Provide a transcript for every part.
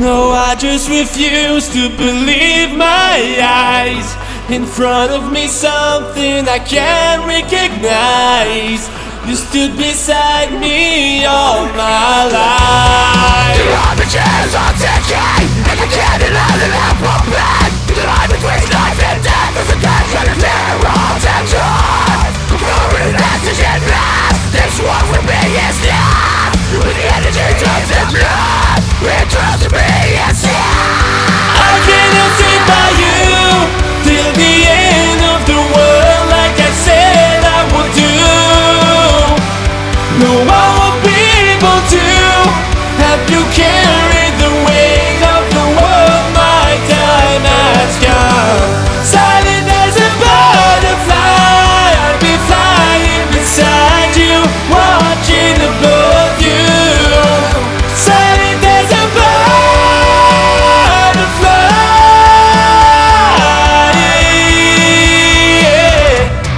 No, I just refuse to believe my eyes. In front of me something I can't recognize. You stood beside me all my life. The arbitraries are ticking, and the candle of the lamp will bend. The line between life and death is a death and a fear of tension. For a message in mass, this one will be his last. With the energy turns to blood, it turns to be his last. I cannot sit by you till the end of the world, like I said I would do. No, I won't be able to help you carry the weight of the world. My time has come. Silent as a butterfly, I'll be flying beside you, watching above you. Silent as a butterfly, yeah.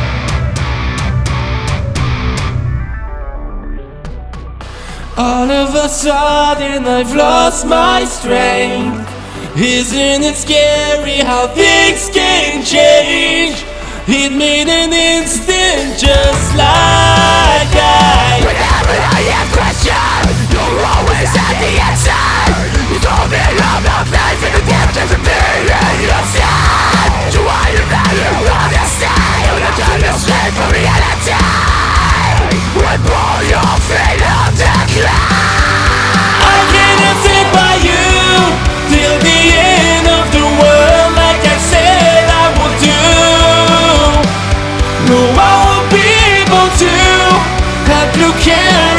All of a sudden I've lost my strength. Isn't it scary how things can change? It made an instant just like Whenever I have questions, you're always at the answer. You told me about life in the depth of the being yourself. So I value honesty when I turn to slave for reality. When pull your feet on the ground. I cannot sit by you till the end of the world, like I said I would do. No, I won't be able to help you carry